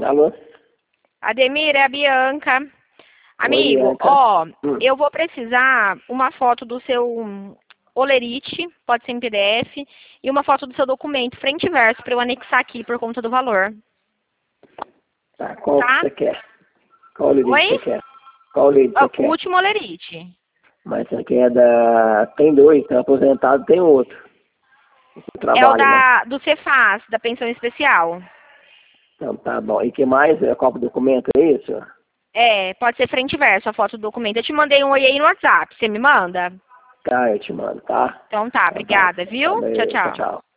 Alô? Ademir, é a Bianca. Amigo, Oi, Bianca. ó, eu vou precisar uma foto do seu olerite, pode ser em PDF, e uma foto do seu documento, frente e verso, para eu anexar aqui por conta do valor. Tá, qual Tá? que você quer? Qual lerite Oi? você quer? Qual lerite você O quer? último olerite. Mas você quer da... Tem dois, tem aposentado, tem outro. Você É o trabalha, né? do Cefaz, da pensão especial. Então tá bom. E que mais? É qual documento, é isso? É, pode ser frente e verso a foto do documento. Eu te mandei um oi aí no WhatsApp, você me manda? Tá, eu te mando, tá? Então tá, Então tá. obrigada, viu? Tchau, Valeu, tchau, tchau. tchau.